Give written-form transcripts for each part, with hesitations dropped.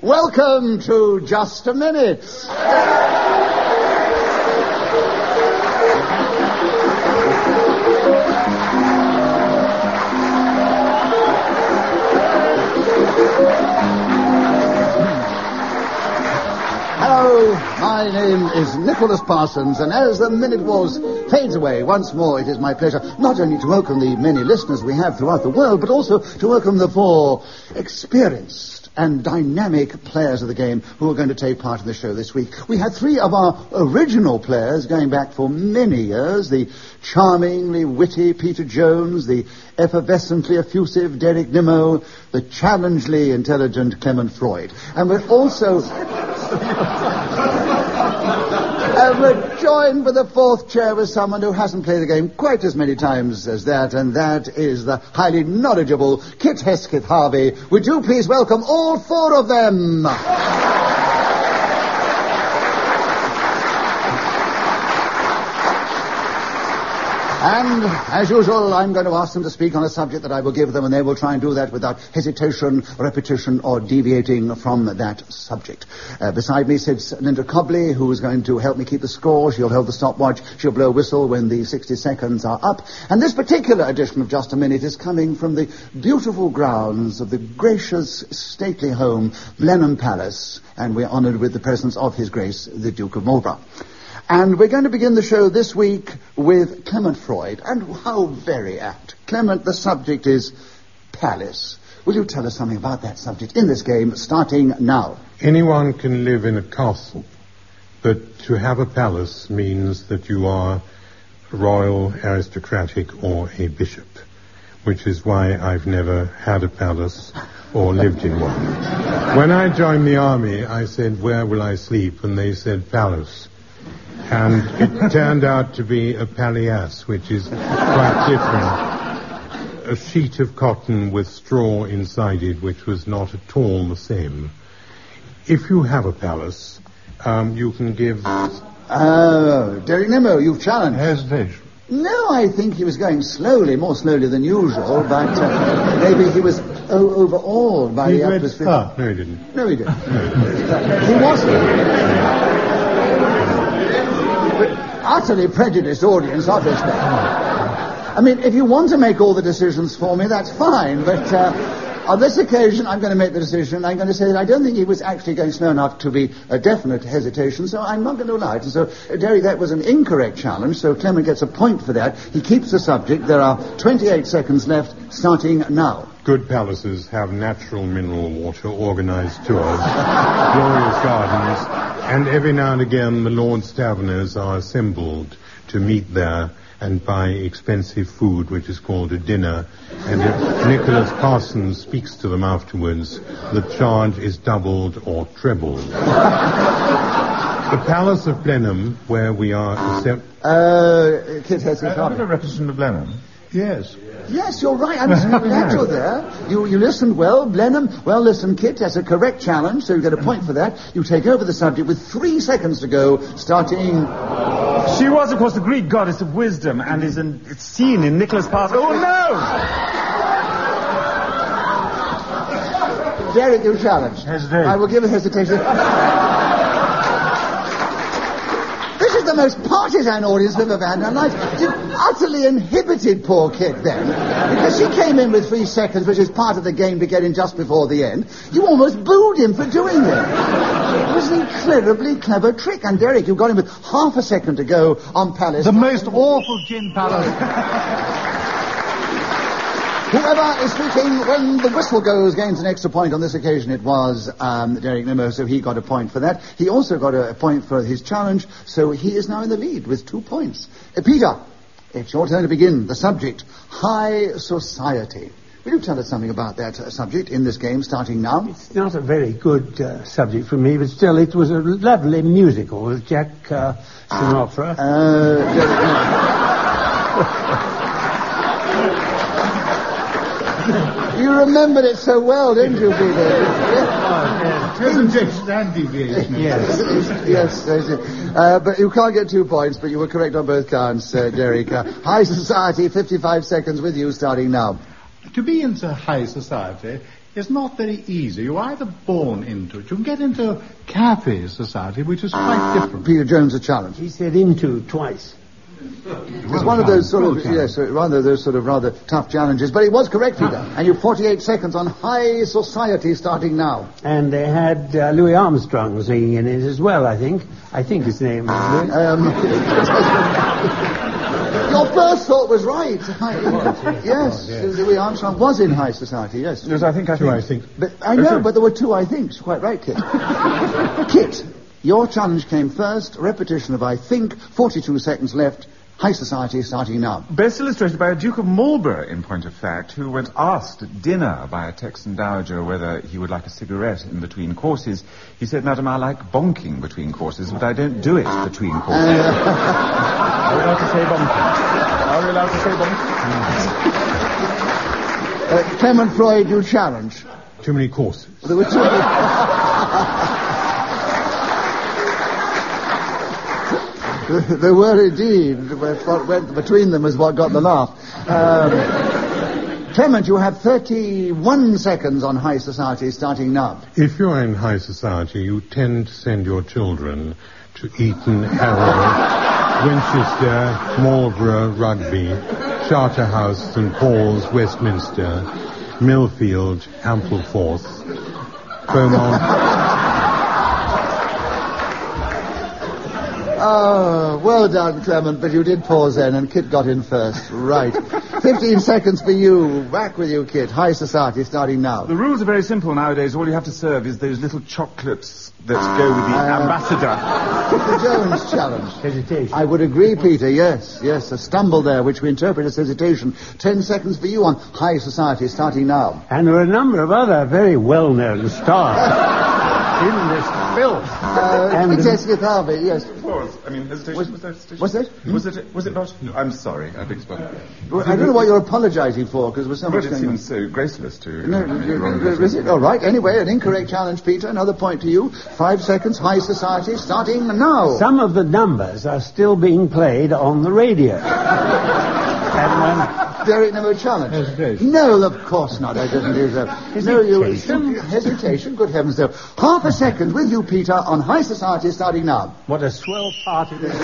Welcome to Just a Minute. Hello, my name is Nicholas Parsons, and as the Minute Wars fades away once more, it is my pleasure not only to welcome the many listeners we have throughout the world, but also to welcome the four experienced and dynamic players of the game who are going to take part in the show this week. We had three of our original players going back for many years: the charmingly witty Peter Jones, the effervescently effusive Derek Nimmo, the challengingly intelligent Clement Freud. And we're also... And we're joined by the fourth chair with someone who hasn't played the game quite as many times as that, and that is the highly knowledgeable Kit Hesketh Harvey. Would you please welcome all four of them? And, as usual, I'm going to ask them to speak on a subject that I will give them, and they will try and do that without hesitation, repetition, or deviating from that subject. Beside me sits Linda Cobley, who is going to help me keep the score. She'll hold the stopwatch. She'll blow a whistle when the 60 seconds are up. And this particular edition of Just a Minute is coming from the beautiful grounds of the gracious, stately home, Blenheim Palace, and we're honoured with the presence of His Grace, the Duke of Marlborough. And we're going to begin the show this week with Clement Freud. And how very apt. Clement, the subject is palace. Will you tell us something about that subject in this game, starting now? Anyone can live in a castle, but to have a palace means that you are royal, aristocratic, or a bishop, which is why I've never had a palace or lived in one. When I joined the army, I said, "Where will I sleep?" And they said, "Palace." And it turned out to be a palliasse, which is quite different. A sheet of cotton with straw inside it, which was not at all the same. If you have a palace, you can give... Derek Nimmo, you've challenged. Hesitation. No, I think he was going slowly, more slowly than usual, but maybe he was overawed by the atmosphere. No, he didn't. No, he didn't. He wasn't. Utterly prejudiced audience, obviously. I mean, if you want to make all the decisions for me, that's fine, but on this occasion, I'm going to make the decision. I'm going to say that I don't think he was actually going slow enough to be a definite hesitation, so I'm not going to allow it. And so, Derek, that was an incorrect challenge, so Clement gets a point for that. He keeps the subject. There are 28 seconds left, starting now. Good palaces have natural mineral water, organised tours, glorious gardens, and every now and again the Lord's Taverners are assembled to meet there and buy expensive food, which is called a dinner. And if Nicholas Parsons speaks to them afterwards, the charge is doubled or trebled. The Palace of Blenheim, where we are... Kit Hesketh. I'm a representative of Blenheim. Yes. Yes, you're right. I'm so glad you're there. You listened well. Blenheim. Well, listen, Kit, that's a correct challenge, so you get a point for that. You take over the subject with 3 seconds to go, starting... She was, of course, the Greek goddess of wisdom, and it's seen in Nicholas Parsons. Oh, no! Derek, you challenged. Hesitation. I will give a hesitation. This is the most partisan audience we've ever had in our lives. You utterly inhibited poor Kit then, because she came in with 3 seconds, which is part of the game to get in just before the end. You almost booed him for doing it. It was an incredibly clever trick. And Derek, you got him with half a second to go on Palace. The most awful gin palace. Whoever is speaking when the whistle goes gains an extra point. On this occasion it was Derek Nimmo, so he got a point for that. He also got a point for his challenge, so he is now in the lead with 2 points. Peter, it's your turn to begin. The subject, high society. Will you tell us something about that subject in this game, starting now? It's not a very good subject for me, but still it was a lovely musical with Jack Sinatra. You remembered it so well, didn't you, Peter? Presentation and deviation. Yes. But you can't get 2 points, but you were correct on both counts, Derek. High society, 55 seconds with you, starting now. To be into high society is not very easy. You're either born into it. You can get into cafe society, which is quite different. Peter Jones, a challenge. He said into twice. It's one of those sort of, yes, those sort of rather tough challenges. But it was correct, Peter. And you've 48 seconds on High Society starting now. And they had Louis Armstrong singing in it as well, I think. I think his name was Louis. Your first thought was right. Yes, Louis Armstrong was in High Society, yes. Yes, I think. But I know, but there were two I thinks. Quite right, Kit. Kit, your challenge came first. Repetition of I think. 42 seconds left. High Society starting now. Best illustrated by a Duke of Marlborough, in point of fact, who was asked at dinner by a Texan dowager whether he would like a cigarette in between courses. He said, "Madam, I like bonking between courses, but I don't do it between courses." Are we allowed to say bonking? Are we allowed to say bonking? Clement Freud, you challenge. Too many courses. There were two. There were indeed. What went between them is what got the laugh. Clement, you have 31 seconds on High Society starting now. If you're in High Society, you tend to send your children to Eton, Harrow, Winchester, Marlborough, Rugby, Charterhouse, St Paul's, Westminster, Millfield, Ampleforth, Beaumont. Oh, well done, Clement, but you did pause then, and Kit got in first. Right. 15 seconds for you. Back with you, Kit. High Society starting now. The rules are very simple nowadays. All you have to serve is those little chocolates that go with the ambassador. Peter Jones challenge. Hesitation. I would agree, Peter, yes. Yes, a stumble there, which we interpret as hesitation. 10 seconds for you on High Society starting now. And there were a number of other very well-known stars in this film. Jessica Harvey, yes. Applause. I mean, hesitation. Was there hesitation? What's that? Was it not? No. I'm sorry. I beg your pardon. Well, I don't know what you're apologising for, because there was so much But it going on. seems so graceless to... Is it? All right. Anyway, an incorrect challenge, Peter. Another point to you. 5 seconds. High Society starting now. Some of the numbers are still being played on the radio. And Derek, no challenge. Hesitation. No, of course not. I didn't do that. No, you... Hesitation. Good heavens, though. Half a second with you, Peter, on High Society starting now. what a swell party this is.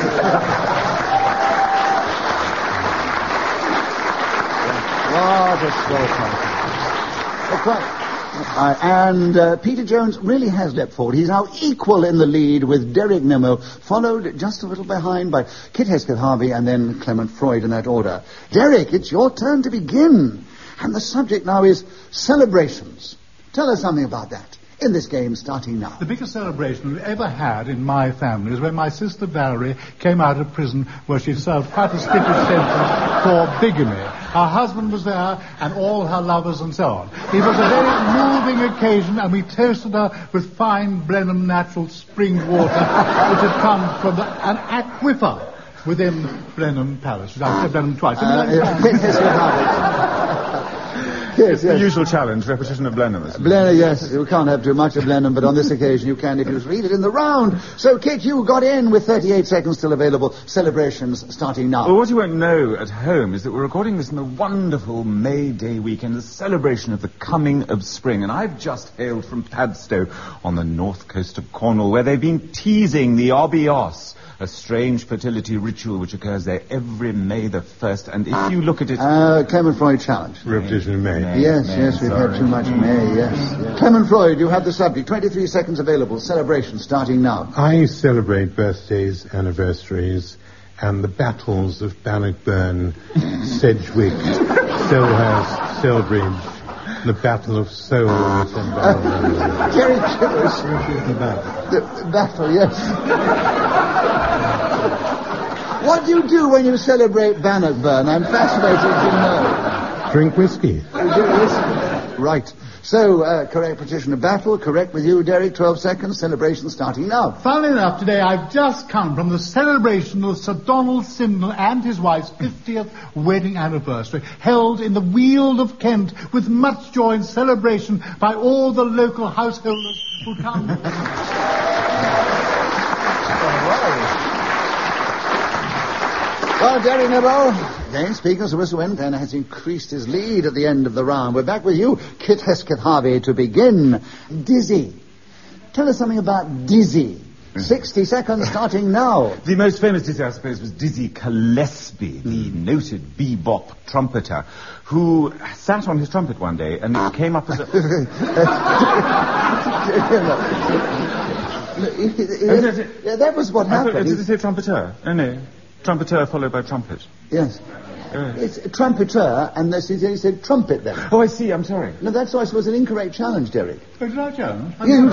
What a slow party. Quite. And Peter Jones really has leapt forward. He's now equal in the lead with Derek Nimmo, followed just a little behind by Kit Hesketh Harvey and then Clement Freud in that order. Derek, it's your turn to begin. And the subject now is celebrations. Tell us something about that in this game starting now. The biggest celebration we've ever had in my family is when my sister Valerie came out of prison where she served quite a stiff sentence for bigamy. Her husband was there and all her lovers and so on. It was a very moving occasion and we toasted her with fine Blenheim natural spring water which had come from an aquifer within Blenheim Palace. I've said Blenheim twice. Kit Hesketh Harvey. It's the usual challenge, repetition of Blenheim. Blenheim, yes. You can't have too much of Blenheim, but on this occasion you can if you read it in the round. So, Kit, you got in with 38 seconds still available. Celebrations starting now. Well, what you won't know at home is that we're recording this in the wonderful May Day weekend, the celebration of the coming of spring. And I've just hailed from Padstow on the north coast of Cornwall, where they've been teasing the Obios, a strange fertility ritual which occurs there every May the 1st. And if you look at it... Clement Freud challenge. Repetition of May. Yes, we've had too much May, yes. Clement Freud, you have the subject. 23 seconds available. Celebration starting now. I celebrate birthdays, anniversaries, and the battles of Bannockburn, Sedgwick, Selhurst, Selbridge, the Battle of Souls and Bannockburn. Jerry Chivers. The battle, yes. What do you do when you celebrate Bannockburn? I'm fascinated to know. Drink whiskey. Right. So, correct petition of battle. Correct with you, Derek. 12 seconds. Celebration starting now. Funnily enough, today I've just come from the celebration of Sir Donald Simnel and his wife's 50th wedding anniversary, held in the Weald of Kent with much joy and celebration by all the local householders who come. Well, Derek Nibble, Again, speaking as Mr. Wentworth has increased his lead at the end of the round. We're back with you, Kit Hesketh Harvey, to begin. Dizzy. Tell us something about Dizzy. 60 seconds starting now. The most famous Dizzy, I suppose, was Dizzy Gillespie, the noted bebop trumpeter, who sat on his trumpet one day and it came up as a... That was what happened. Did it say trumpeter? No. Trumpeter followed by trumpet. Yes. It's a trumpeter, and he said trumpet then. Oh, I see, I'm sorry. No, that's why it was an incorrect challenge, Derek. Oh, did I challenge?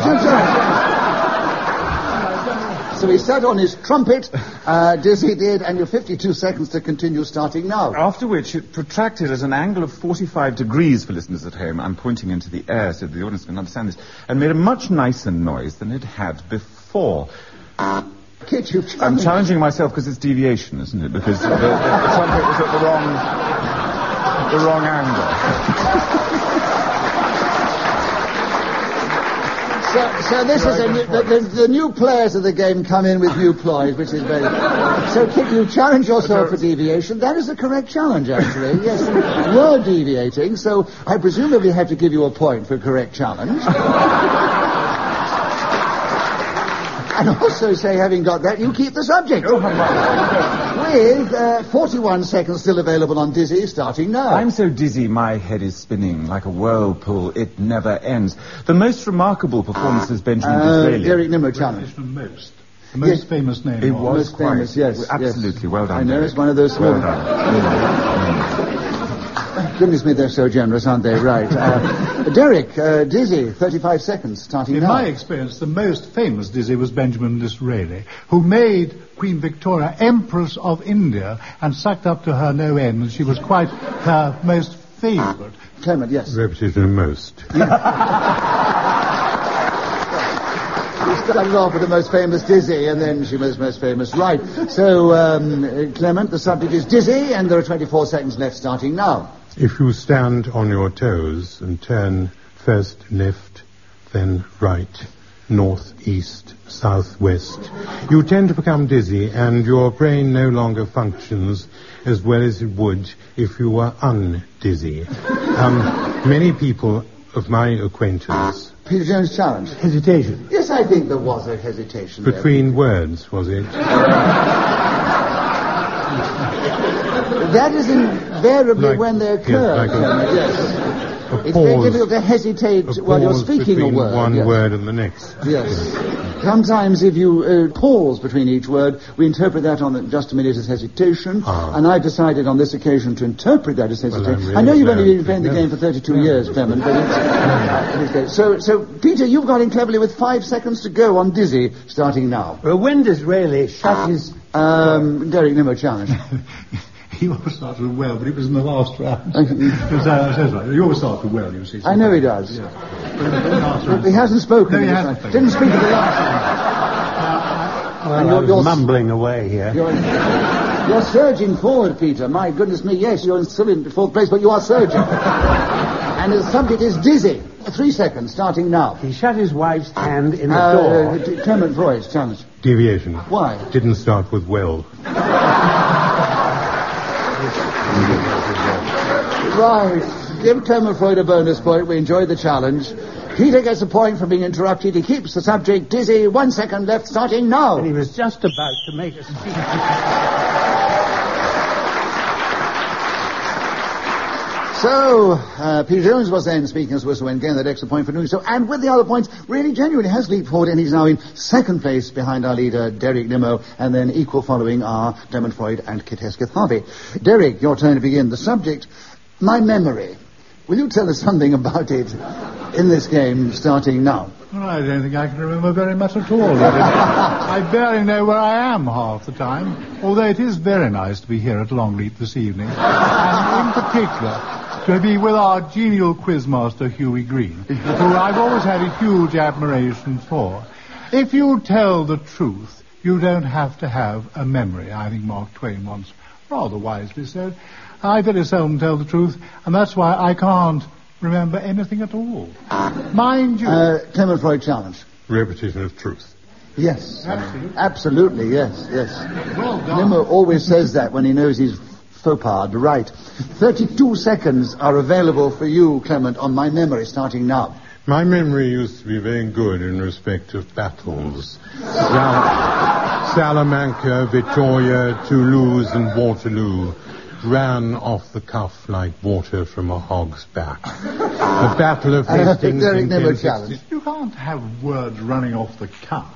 So he sat on his trumpet, Dizzy did, and you're 52 seconds to continue starting now. After which it protracted at an angle of 45 degrees for listeners at home. I'm pointing into the air so the audience can understand this. And made a much nicer noise than it had before. Kit, I'm challenging myself because it's deviation, isn't it? Because the trumpet was at the wrong angle. So this is the new players of the game come in with new ploys, which is very... So, Kit, you challenge yourself for deviation. That is the correct challenge, actually. Yes, you were deviating, so I presumably have to give you a point for a correct challenge. And also say, having got that, you keep the subject. With 41 seconds still available on Dizzy, starting now. I'm so dizzy, my head is spinning like a whirlpool. It never ends. The most remarkable performance is Benjamin Disraeli. Derek Nimmo challenge. The most famous name. It was most famous, yes. Absolutely, yes. Well done, I know, Derek. it's one of those small... Well done. Goodness me, they're so generous, aren't they? Right. Derek, Dizzy, 35 seconds, starting now. In my experience, the most famous Dizzy was Benjamin Disraeli, who made Queen Victoria Empress of India and sucked up to her no end, and she was quite her most favourite. Clement, yes. Repetition of most. We started off with the most famous Dizzy, and then she was most famous. Right. So, Clement, the subject is Dizzy, and there are 24 seconds left, starting now. If you stand on your toes and turn first left, then right, north, east, south, west, you tend to become dizzy and your brain no longer functions as well as it would if you were undizzy. Many people of my acquaintance... Peter Jones' challenge. Hesitation. Yes, I think there was a hesitation Between words, was it? That is invariably when they occur. Yes. It's very difficult to hesitate while you're speaking a word. One word and the next. Yes. Sometimes if you pause between each word, we interpret that on just a minute as hesitation, and I've decided on this occasion to interpret that as hesitation. Well, really I know you've only been playing the game for 32 years, Clement, but it's... So, Peter, you've got in cleverly with 5 seconds to go on Dizzy, starting now. Well, when Disraeli shut his... Derek Nimmo challenge. He always starts with well, but it was in the last round. He always starts with well, you see. I know he does. Yeah. He hasn't spoken. No, he hasn't spoken. Didn't speak at the last Well, I was mumbling away here. You're surging forward, Peter. My goodness me, yes, you're still in fourth place, but you are surging. And the subject is Dizzy. 3 seconds, starting now. He shut his wife's hand in the door. Clement Freud's challenge. Deviation. Why? Didn't start with well. Right. Give Clement Freud a bonus point. We enjoyed the challenge. Peter gets a point for being interrupted. He keeps the subject Dizzy. 1 second left, starting now. And he was just about to make a speech. So, Peter Jones was then speaking as whistle and getting that extra point for doing so. And with the other points, really genuinely has leaped forward, and he's now in second place behind our leader, Derek Nimmo, and then equal following are Clement Freud and Kit Hesketh Harvey. Derek, your turn to begin. The subject, my memory. Will you tell us something about it in this game, starting now? Well, I don't think I can remember very much at all. I barely know where I am half the time, although it is very nice to be here at Longleat this evening, and in particular to be with our genial quizmaster Hughie Green, who I've always had a huge admiration for. If you tell the truth, you don't have to have a memory, I think Mark Twain once rather wisely said. I very seldom tell the truth, and that's why I can't remember anything at all. Mind you... Clement Freud challenge. Repetition of truth. Yes. Absolutely. Absolutely, yes. Well done. Nimmo always says that when he knows he's Faux-pas, right. 32 seconds are available for you, Clement, on my memory, starting now. My memory used to be very good in respect of battles. Salamanca, Vittoria, Toulouse, and Waterloo ran off the cuff like water from a hog's back. The Battle of Hastings in 1060... You can't have words running off the cuff.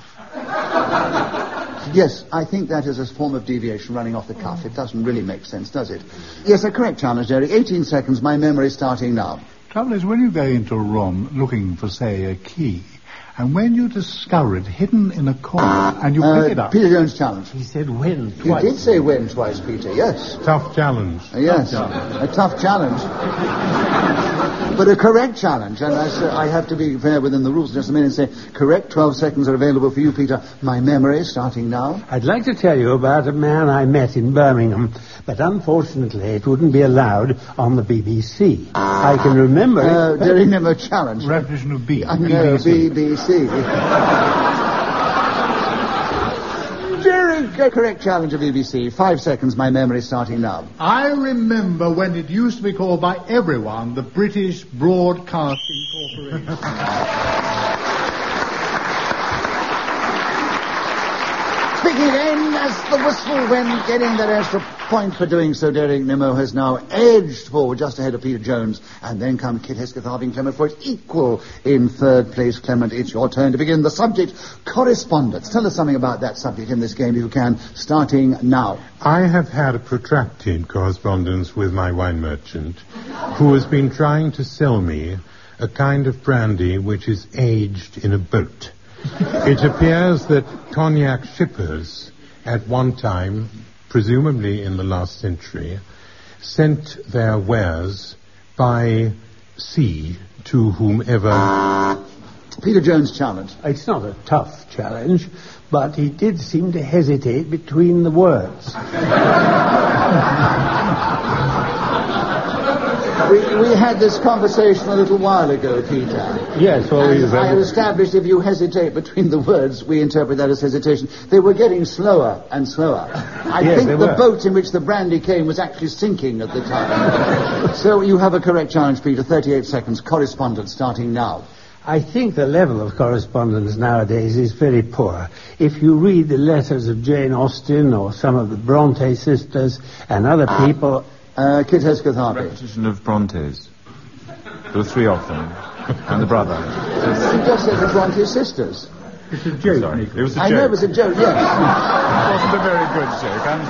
Yes, I think that is a form of deviation, running off the cuff. It doesn't really make sense, does it? Yes, a correct challenge, Derek. 18 seconds, my memory starting now. Trouble is, when you go into a room looking for, say, a key, and when you discover it hidden in a corner, and you pick it up... Peter Jones' challenge. He said when twice. You did say when twice, Peter, yes. Tough challenge. Yes, a tough challenge. But a correct challenge, and I have to be fair within the rules just a minute and say, correct, 12 seconds are available for you, Peter. My memory, starting now. I'd like to tell you about a man I met in Birmingham, but unfortunately it wouldn't be allowed on the BBC. I can remember it. Derek Nimmo challenge. Repetition of B. No, BBC. Derek, correct challenge of BBC. 5 seconds, my memory, starting now. I remember when it used to be called by everyone the British Broadcasting Corporation. Speaking again, as the whistle went, getting that extra point for doing so, Derek Nimmo has now edged forward just ahead of Peter Jones, and then come Kit Hesketh-Harvey and Clement for its equal in third place. Clement, it's your turn to begin. The subject, correspondence. Tell us something about that subject in this game, if you can, starting now. I have had a protracted correspondence with my wine merchant, who has been trying to sell me a kind of brandy which is aged in a boat. It appears that cognac shippers at one time, presumably in the last century, sent their wares by sea to whomever... Peter Jones' challenge. It's not a tough challenge, but he did seem to hesitate between the words. We had this conversation a little while ago, Peter. Yes, well, I had established if you hesitate between the words, we interpret that as hesitation. They were getting slower and slower. I think the boat in which the brandy came was actually sinking at the time. So you have a correct challenge, Peter. 38 seconds. Correspondence starting now. I think the level of correspondence nowadays is very poor. If you read the letters of Jane Austen or some of the Bronte sisters and other people... Kit Hesketh-Harvey. Repetition of Brontes. There were 3 of them. And the brother. You just said the Bronte sisters. It's a joke. Sorry. It was a joke. I know it was a joke, yes. It wasn't a very good joke, I'm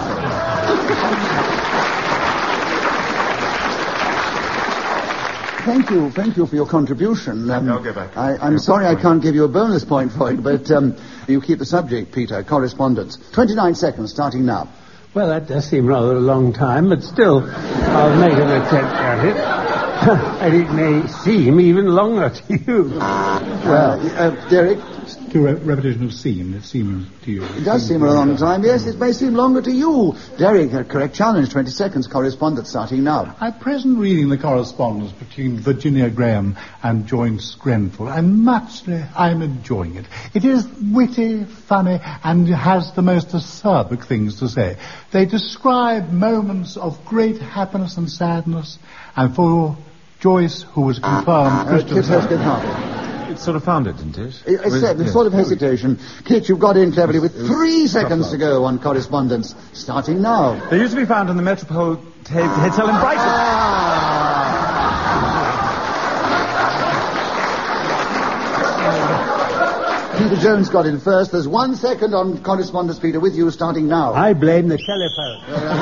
sorry. Thank you for your contribution. I'll go back. I'm sorry I can't give you a bonus point for it, but you keep the subject, Peter, correspondence. 29 seconds, starting now. Well, that does seem rather a long time, but still, I'll make an attempt at it. And it may seem even longer to you. Well, Derek? To repetition of seem, it seems to you. It does seem a long time, yes. It may seem longer to you. Derek, a correct challenge, 20 seconds, correspondence starting now. I'm present reading the correspondence between Virginia Graham and Joyce Grenfell, and I'm enjoying it. It is witty, funny, and has the most acerbic things to say. They describe moments of great happiness and sadness, and for Joyce, who was confirmed Christian... It sort of found it, didn't it? It's a sort of hesitation. Kit, you've got in cleverly with 3 seconds to go on correspondence, starting now. They used to be found in the Metropole Hotel in Brighton. Peter Jones got in first. There's 1 second on correspondence, Peter, with you, starting now. I blame the telephone.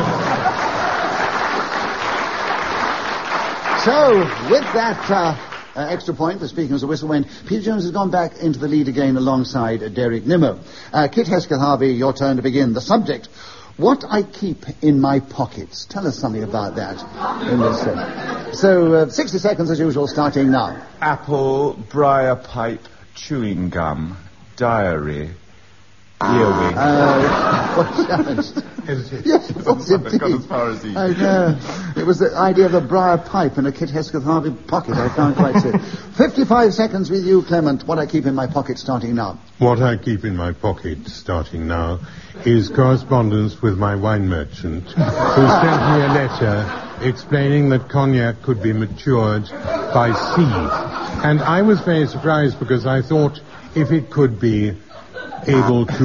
So, with that... extra point for speaking as a whistle went. Peter Jones has gone back into the lead again alongside Derek Nimmo. Kit Hesketh-Harvey, your turn to begin. The subject, what I keep in my pockets. Tell us something about that in this So, 60 seconds as usual, starting now. Apple, briar pipe, chewing gum, diary, Earwig. What challenge? Yes, it was I've indeed. gone as far as he. I know. It was the idea of the briar pipe in a Kit Hesketh Harvey pocket. I can't quite see. 55 seconds with you, Clement. What I keep in my pocket starting now. What I keep in my pocket, starting now, is correspondence with my wine merchant, who sent me a letter explaining that cognac could be matured by sea. And I was very surprised because I thought if it could be able to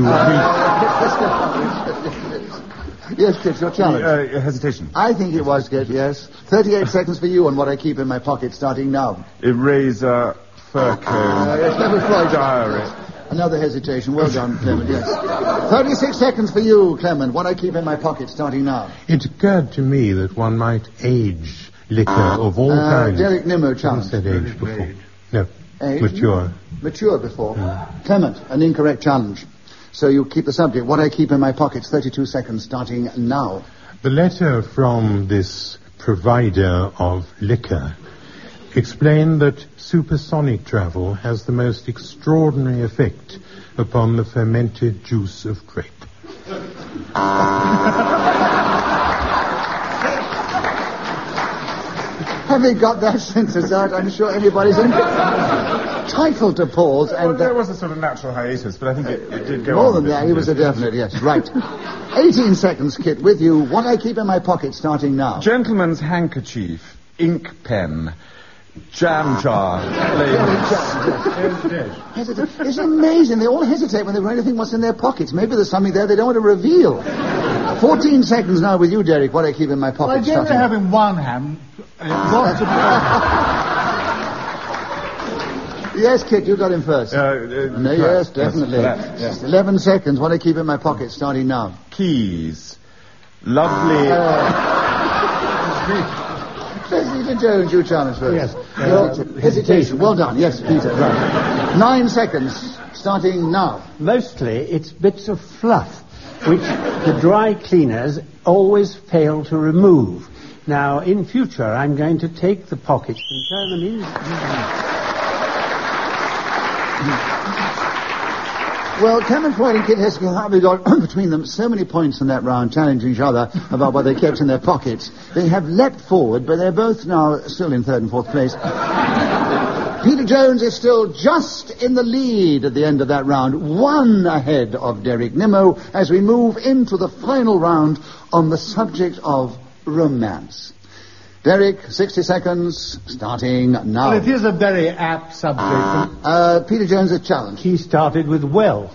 Yes, Kit, your challenge. Hesitation. I think it was, Kit, yes. 38 seconds for you on what I keep in my pocket starting now. Eraser, fur coat, Yes, never Freud. diary. Another hesitation. Well done, Clement, yes. 36 seconds for you, Clement. What I keep in my pocket starting now. It occurred to me that one might age liquor of all kinds. Derek Nimmo I challenge. said age before. No, Age? mature. Mature before. Clement, an incorrect challenge. So you keep the subject. What I keep in my pockets, 32 seconds, starting now. The letter from this provider of liquor explained that supersonic travel has the most extraordinary effect upon the fermented juice of grape. Having got that sentence out, I'm sure everybody's entitled to pause. Well, And there was a sort of natural hiatus, but I think it did go more on. than that, he was a definite, yes. Right. 18 seconds, Kit, with you. What I keep in my pocket starting now. Gentleman's handkerchief, ink pen, jam jar, labels. It's amazing. They all hesitate when they really think what's in their pockets. Maybe there's something there they don't want to reveal. 14 seconds now with you, Derek. What I keep in my Well, pocket I generally starting have in one hand lots of... Yes, Kit, you got him first. No, yes, definitely. Yes. 11 seconds. What I keep in my pocket starting now. Keys, lovely. Peter Jones, you challenge first. Yes. Hesitation. Well done. Yes, Peter. Right. 9 seconds. Starting now. Mostly it's bits of fluff, which the dry cleaners always fail to remove. Now, in future, I'm going to take the pockets and turn them in. Well, Clement Freud and Kit Hesketh Harvey got between them so many points in that round, challenging each other about what they kept in their pockets. They have leapt forward, but they're both now still in third and fourth place. Peter Jones is still just in the lead at the end of that round, one ahead of Derek Nimmo as we move into the final round on the subject of romance. Derek, 60 seconds, starting now. Well, it is a very apt subject. Peter Jones, a challenge. He started with well.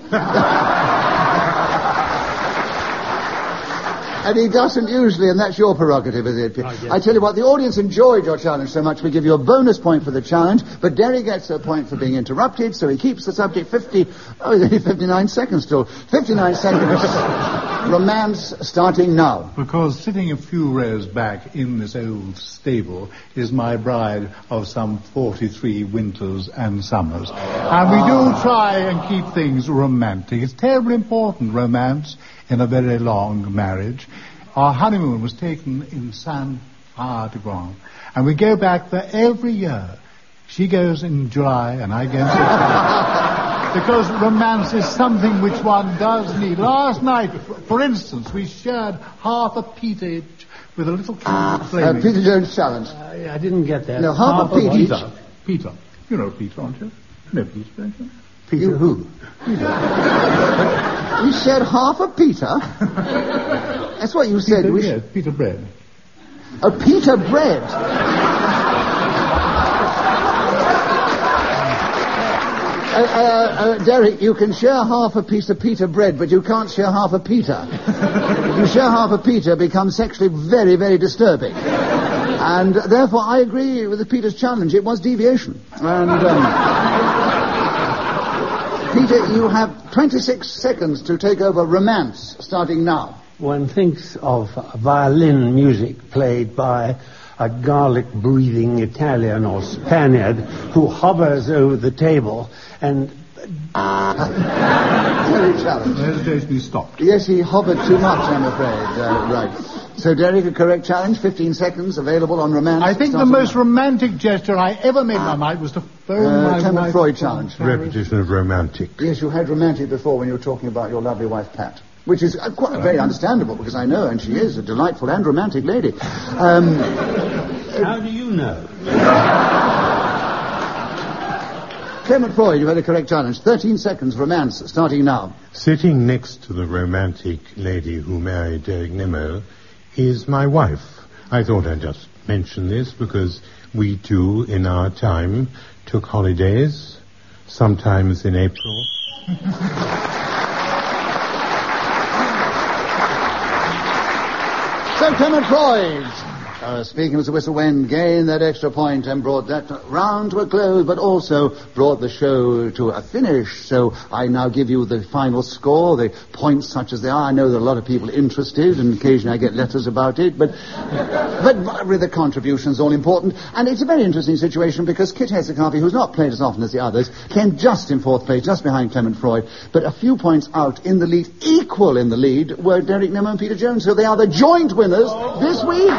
And he doesn't usually, and that's your prerogative, is it? Yes. I tell you what, the audience enjoyed your challenge so much, we give you a bonus point for the challenge, but Derry gets a point for being interrupted, so he keeps the subject 59 seconds still. 59 seconds. Romance starting now. Because sitting a few rows back in this old stable is my bride of some 43 winters and summers. And we do try and keep things romantic. It's terribly important, romance, in a very long marriage. Our honeymoon was taken in Saint-Arde-Grand, and we go back there every year. She goes in July, and I go in September. Because romance is something which one does need. Last night, for instance, we shared half a peat each with a little flame. Peter Jones challenge. I didn't get that. No, half a peat each. Peter. You know Peter, aren't you? No, Peter, don't you? Peter who? You said half a Peter? That's what you said. Peter, yes, Peter bread. A Peter bread? Derek, you can share half a piece of Peter bread, but you can't share half a Peter. If you share half a Peter, it becomes sexually very, very disturbing. And therefore, I agree with Peter's challenge. It was deviation. And, Peter, you have 26 seconds to take over romance, starting now. One thinks of violin music played by a garlic-breathing Italian or Spaniard who hovers over the table and... Very challenging. The hesitation is stopped. Yes, he hovered too much, I'm afraid. Right. So, Derek, a correct challenge, 15 seconds, available on romance. I think the most romantic gesture I ever made in my life was to Clement Freud challenge. Repetition of romantic. Yes, you had romantic before when you were talking about your lovely wife, Pat. Which is quite very understandable, because I know, and she is a delightful and romantic lady. How do you know? Clement Freud, you had a correct challenge. 13 seconds romance, starting now. Sitting next to the romantic lady who married Derek Nimmo is my wife. I thought I'd just mention this because we too, in our time, took holidays, sometimes in April. So Clement Freud, speaking as the whistle went, gained that extra point and brought that round to a close, but also brought the show to a finish. So I now give you the final score, the points such as they are. I know there are a lot of people interested, and occasionally I get letters about it, but with the contributions all important. And it's a very interesting situation because Kit Hesekarpy, who's not played as often as the others, came just in fourth place, just behind Clement Freud, but a few points out in the lead, equal in the lead, were Derek Nimmo and Peter Jones. So they are the joint winners this week.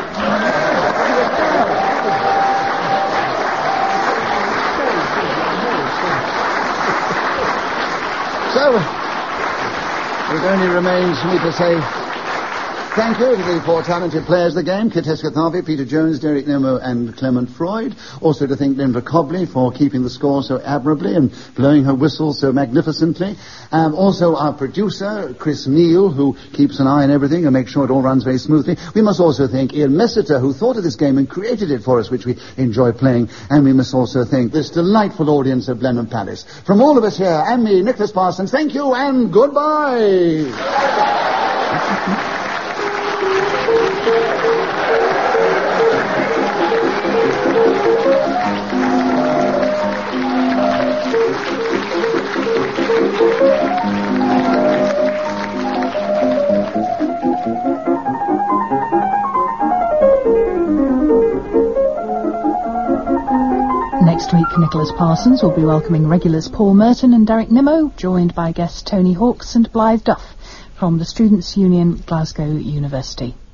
So, it only remains for me to say thank you to the four talented players of the game, Kit Hesekarpy, Peter Jones, Derek Nimmo and Clement Freud. Also to thank Linda Cobley for keeping the score so admirably and blowing her whistle so magnificently. Also our producer, Chris Neal, who keeps an eye on everything and makes sure it all runs very smoothly. We must also thank Ian Messiter, who thought of this game and created it for us, which we enjoy playing. And we must also thank this delightful audience of Blenheim Palace. From all of us here, and me, Nicholas Parsons, thank you and goodbye. Next week, Nicholas Parsons will be welcoming regulars Paul Merton and Derek Nimmo, joined by guests Tony Hawks and Blythe Duff from the Students' Union, Glasgow University.